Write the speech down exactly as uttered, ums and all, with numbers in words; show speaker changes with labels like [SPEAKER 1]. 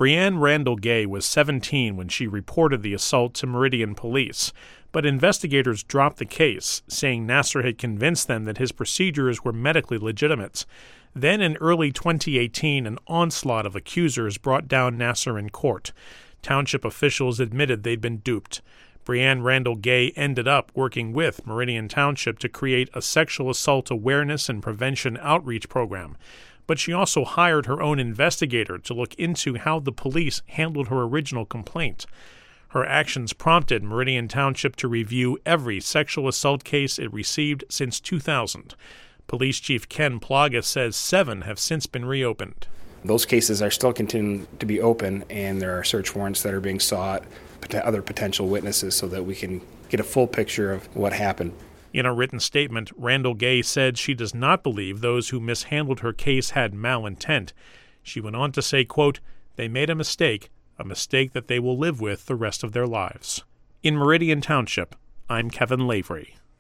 [SPEAKER 1] Breanne Randall Gay was seventeen when she reported the assault to Meridian police, but investigators dropped the case, saying Nassar had convinced them that his procedures were medically legitimate. Then in early twenty eighteen, an onslaught of accusers brought down Nassar in court. Township officials admitted they'd been duped. Breanne Randall Gay ended up working with Meridian Township to create a sexual assault awareness and prevention outreach program. But she also hired her own investigator to look into how the police handled her original complaint. Her actions prompted Meridian Township to review every sexual assault case it received since two thousand. Police Chief Ken Plaga says seven have since been reopened.
[SPEAKER 2] Those cases are still continuing to be open, and there are search warrants that are being sought to other potential witnesses so that we can get a full picture of what happened.
[SPEAKER 1] In a written statement, Randall Gay said she does not believe those who mishandled her case had malintent. She went on to say, quote, "They made a mistake, a mistake that they will live with the rest of their lives." In Meridian Township, I'm Kevin Lavery.